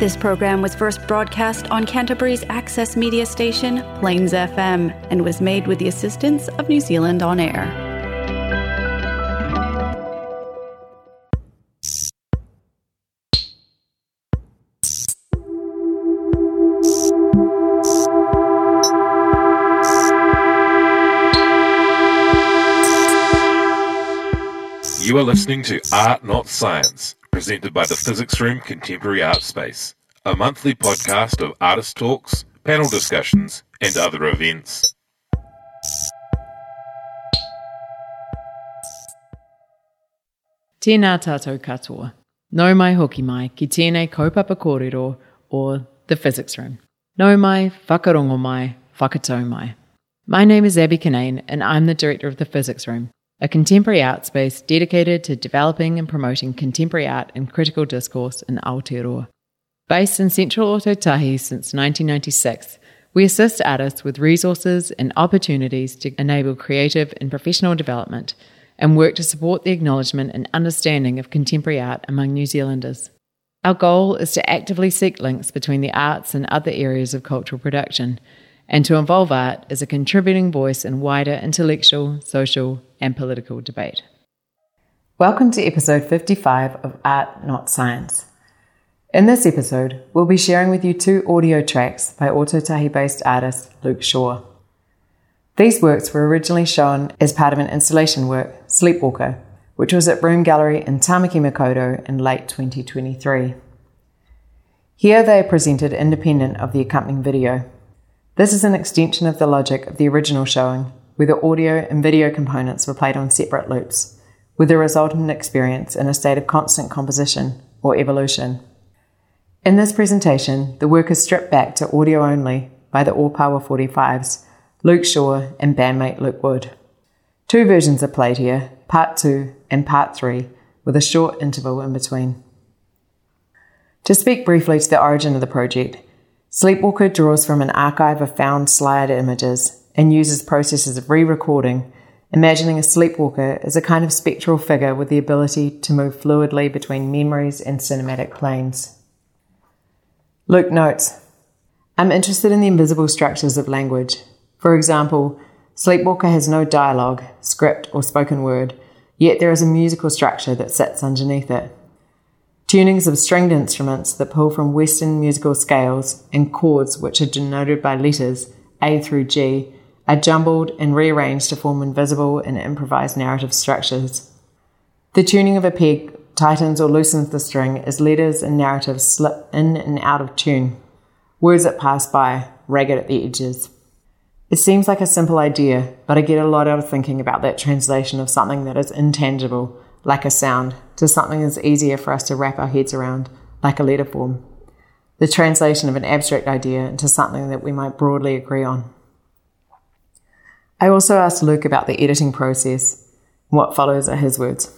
This program was first broadcast on Canterbury's access media station, Plains FM, and was made with the assistance of New Zealand On Air. You are listening to Art Not Science, presented by the Physics Room Contemporary Art Space, a monthly podcast of artist talks, panel discussions, and other events. Tēnā tātou katoa. Nau mai hoki mai ki tēnei kaupapa kōrero, or the Physics Room. Nau mai, whakarongo mai, whakatau mai. My name is Abby Kinane, and I'm the director of the Physics Room, a contemporary art space dedicated to developing and promoting contemporary art and critical discourse in Aotearoa. Based in central Ōtautahi since 1996, we assist artists with resources and opportunities to enable creative and professional development and work to support the acknowledgement and understanding of contemporary art among New Zealanders. Our goal is to actively seek links between the arts and other areas of cultural production, and to involve art as a contributing voice in wider intellectual, social, and political debate. Welcome to episode 55 of Art Not Science. In this episode, we'll be sharing with you two audio tracks by Ōtautahi-based artist Luke Shaw. These works were originally shown as part of an installation work, Sleepwalker, which was at Broome Gallery in Tamaki Makaurau in late 2023. Here they are presented independent of the accompanying video. This is an extension of the logic of the original showing, where the audio and video components were played on separate loops, with the resultant experience in a state of constant composition or evolution. In this presentation, the work is stripped back to audio only by the Ōpawa 45s, Luke Shaw and bandmate Luke Wood. Two versions are played here, Part 2 and Part 3, with a short interval in between. To speak briefly to the origin of the project, Sleepwalker draws from an archive of found slide images and uses processes of re-recording, imagining a sleepwalker as a kind of spectral figure with the ability to move fluidly between memories and cinematic planes. Luke notes, I'm interested in the invisible structures of language. For example, Sleepwalker has no dialogue, script, or spoken word, yet there is a musical structure that sits underneath it. Tunings of stringed instruments that pull from Western musical scales and chords which are denoted by letters A through G are jumbled and rearranged to form invisible and improvised narrative structures. The tuning of a peg tightens or loosens the string as letters and narratives slip in and out of tune. Words that pass by, ragged at the edges. It seems like a simple idea, but I get a lot out of thinking about that translation of something that is intangible, like a sound, to something that's easier for us to wrap our heads around, like a letter form. The translation of an abstract idea into something that we might broadly agree on. I also asked Luke about the editing process. What follows are his words.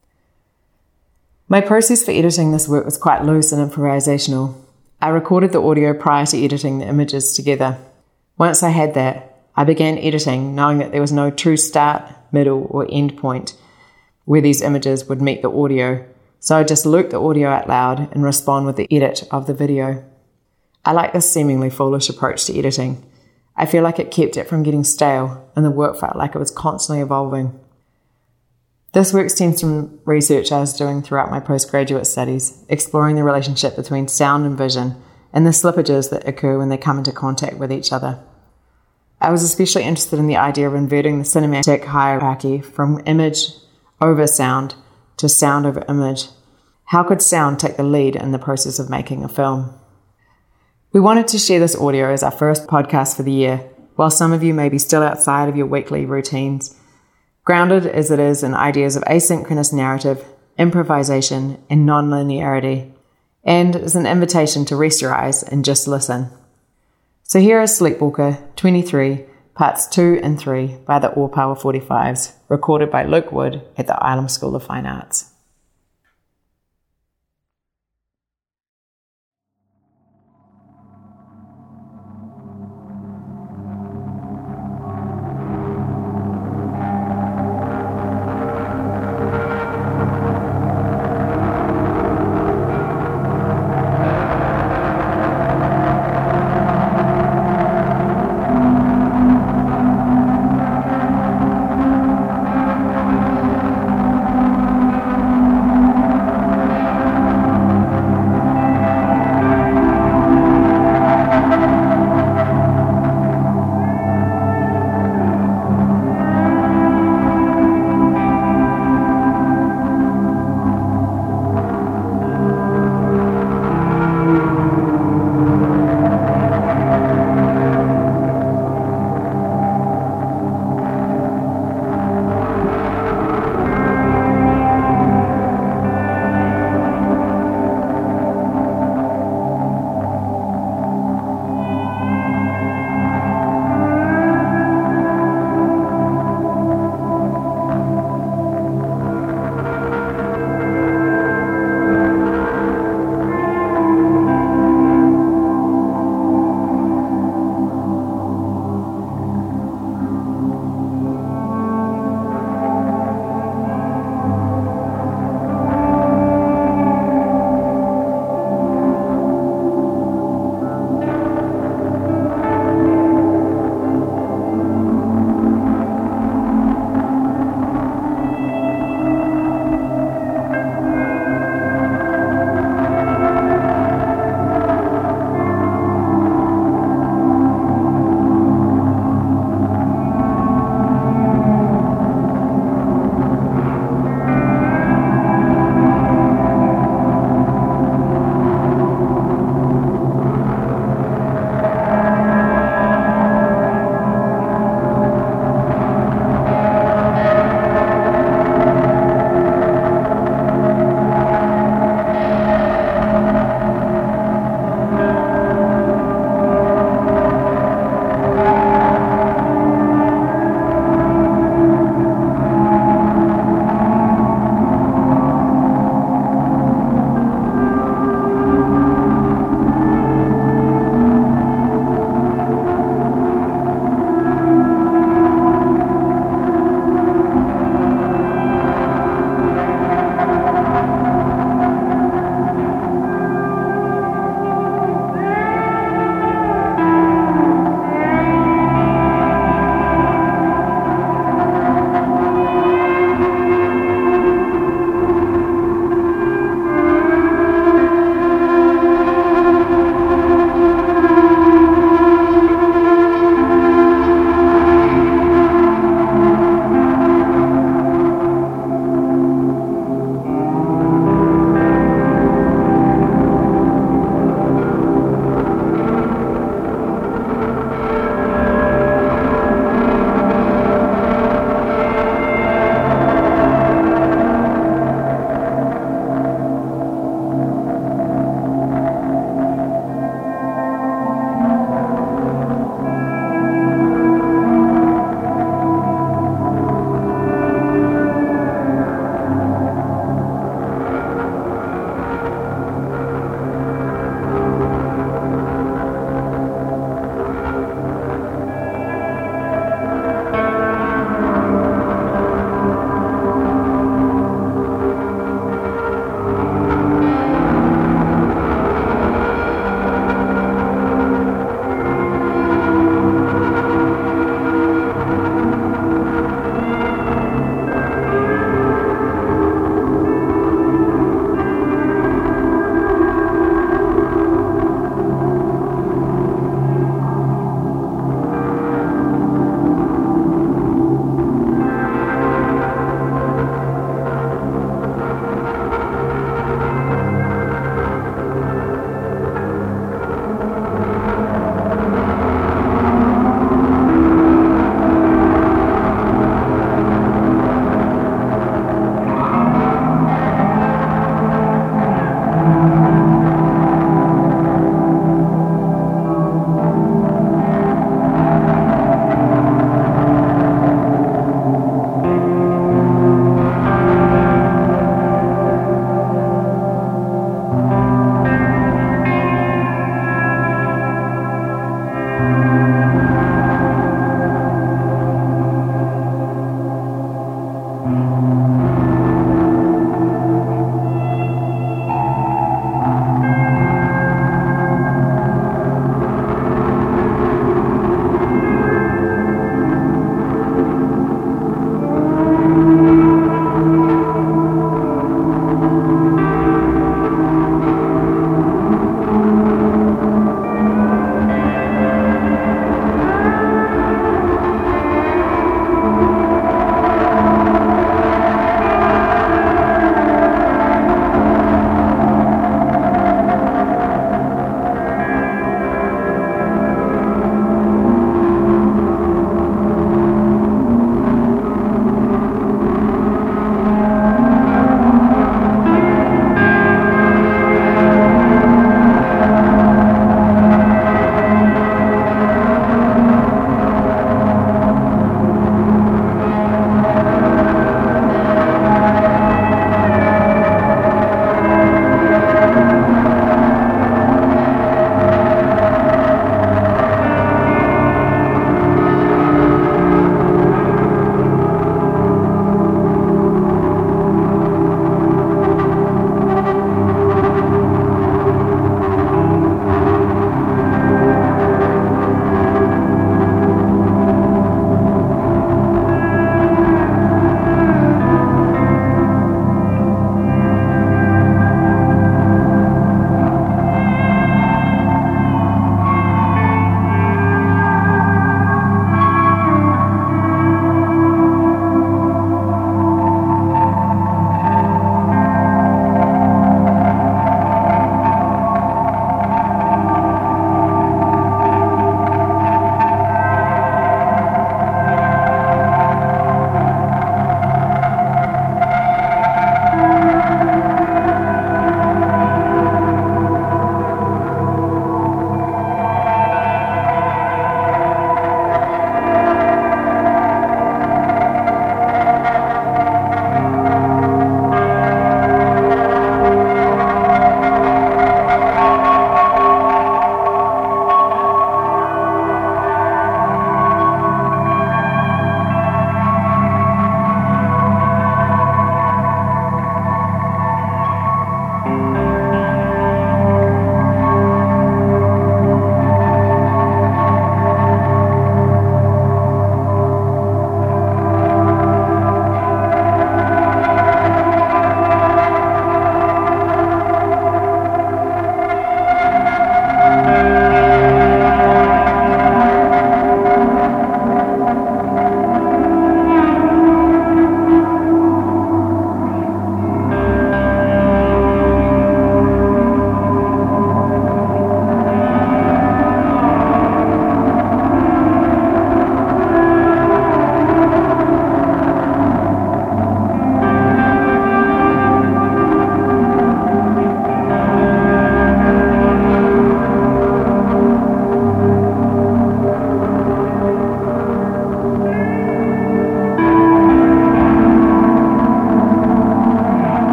My process for editing this work was quite loose and improvisational. I recorded the audio prior to editing the images together. Once I had that, I began editing knowing that there was no true start, middle, or end point where these images would meet the audio, so I just loop the audio out loud and respond with the edit of the video. I like this seemingly foolish approach to editing. I feel like it kept it from getting stale, and the work felt like it was constantly evolving. This work stems from research I was doing throughout my postgraduate studies, exploring the relationship between sound and vision, and the slippages that occur when they come into contact with each other. I was especially interested in the idea of inverting the cinematic hierarchy from image over sound to sound over image. How could sound take the lead in the process of making a film? We wanted to share this audio as our first podcast for the year, while some of you may be still outside of your weekly routines, grounded as it is in ideas of asynchronous narrative, improvisation, and non-linearity, and as an invitation to rest your eyes and just listen. So here is Sleepwalker 23, Parts 2 and 3 by the Ōpawa 45s, recorded by Luke Wood at the Ilam School of Fine Arts.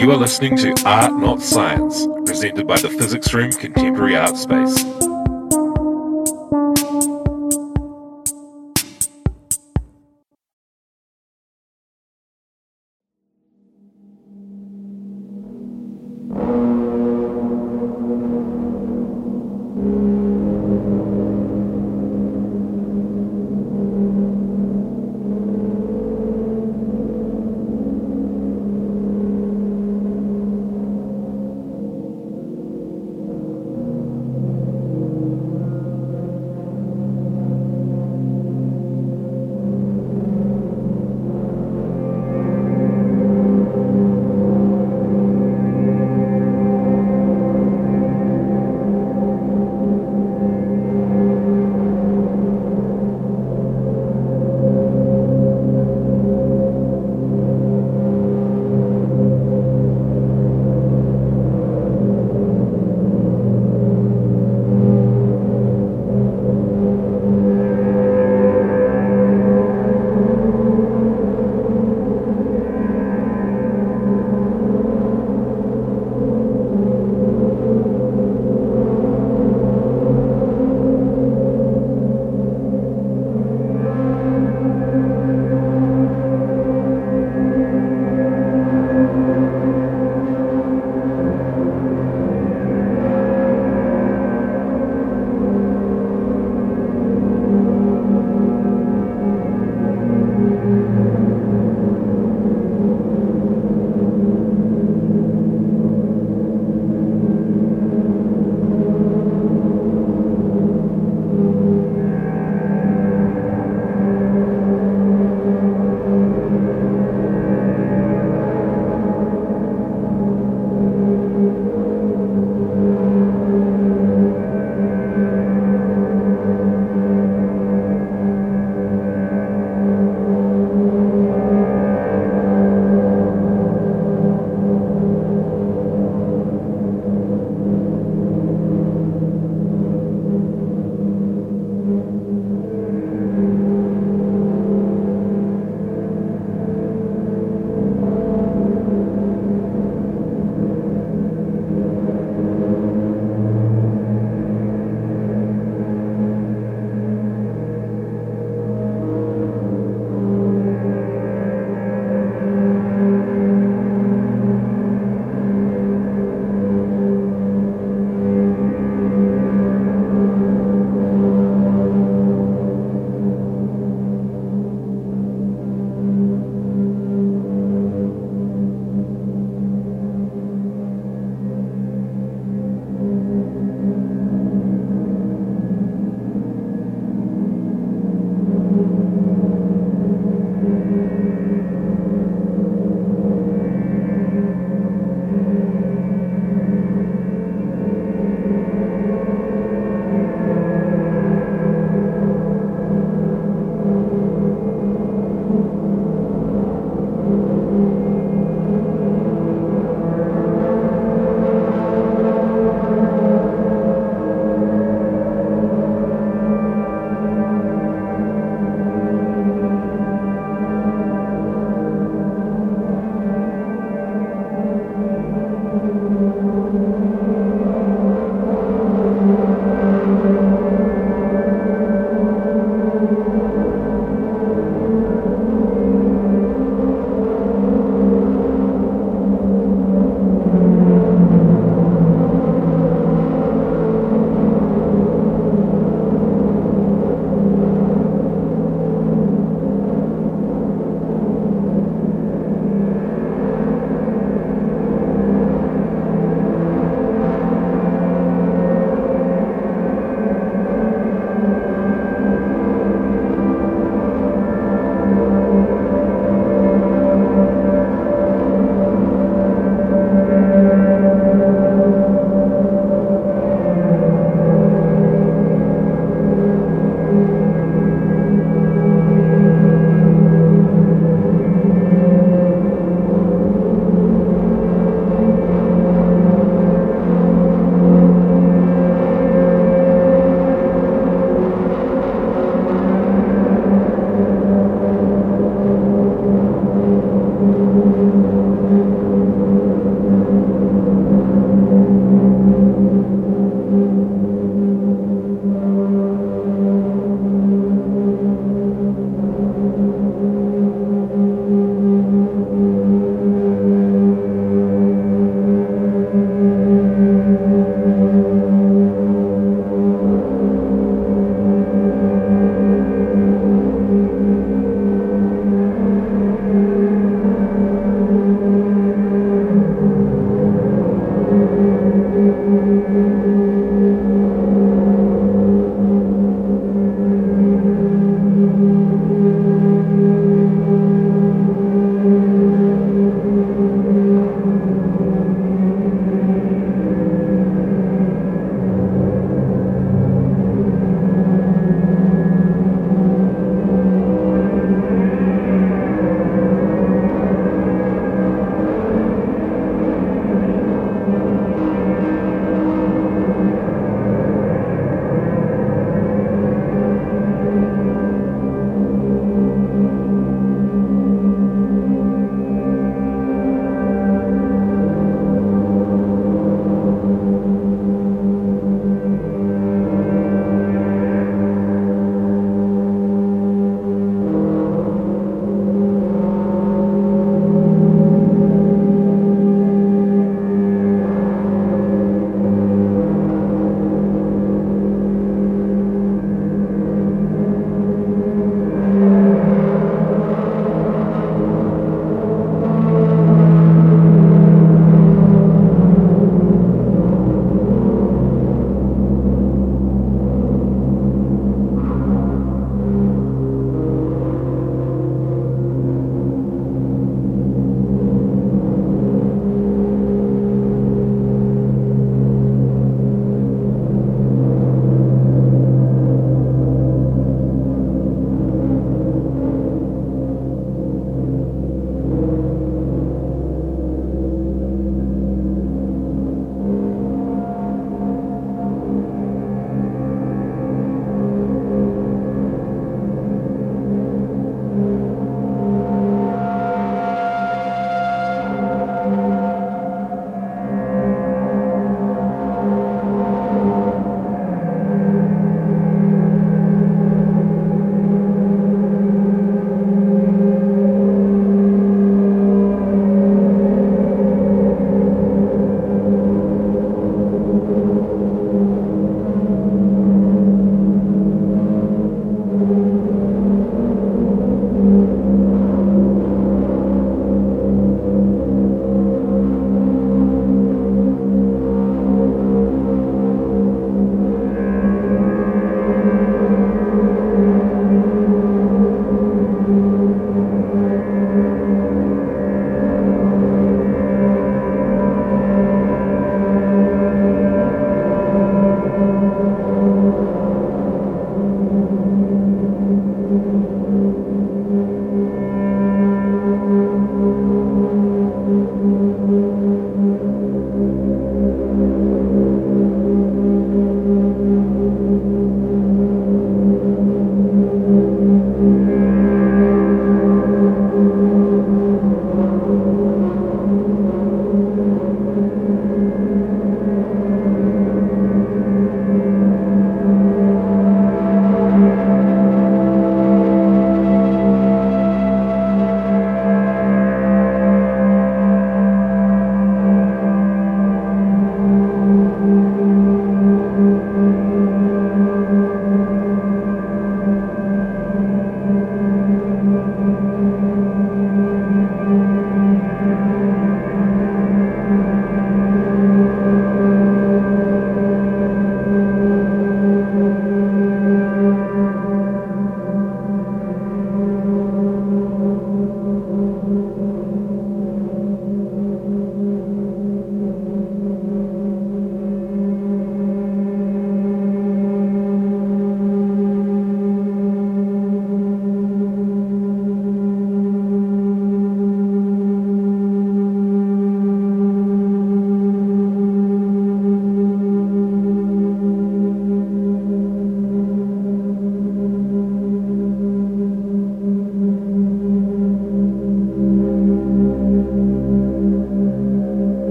You are listening to Art Not Science, presented by the Physics Room Contemporary Art Space.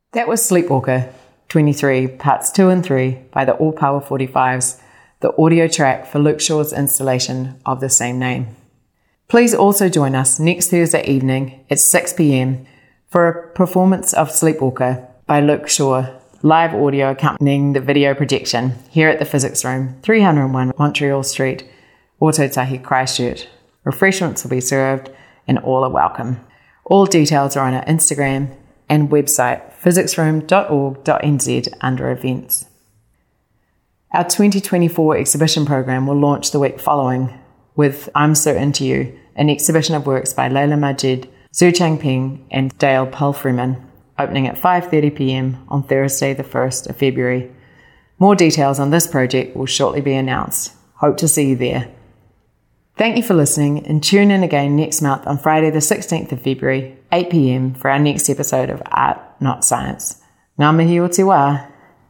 That was Sleepwalker 23, parts 2 and 3 by the All Power 45s, the audio track for Luke Shaw's installation of the same name. Please also join us next Thursday evening at 6 p.m. for a performance of Sleepwalker by Luke Shaw, live audio accompanying the video projection here at the Physics Room, 301 Montreal Street, Ōtautahi, Christchurch. Refreshments will be served and all are welcome. All details are on our Instagram and website physicsroom.org.nz under events. Our 2024 exhibition program will launch the week following with I'm So Into You, an exhibition of works by Leila Majid, Zhu Changping and Dale Palfreeman, opening at 5:30 p.m. on Thursday the 1st of February. More details on this project will shortly be announced. Hope to see you there. Thank you for listening and tune in again next month on Friday the 16th of February, 8 p.m. for our next episode of Art, Not Science. Ngā mihi o te wā.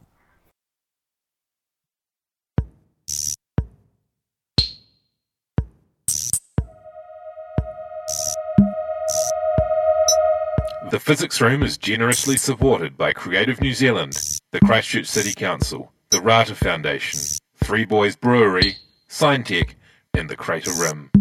The Physics Room is generously supported by Creative New Zealand, the Christchurch City Council, the Rata Foundation, Three Boys Brewery, Signtech, and the Crater Rim.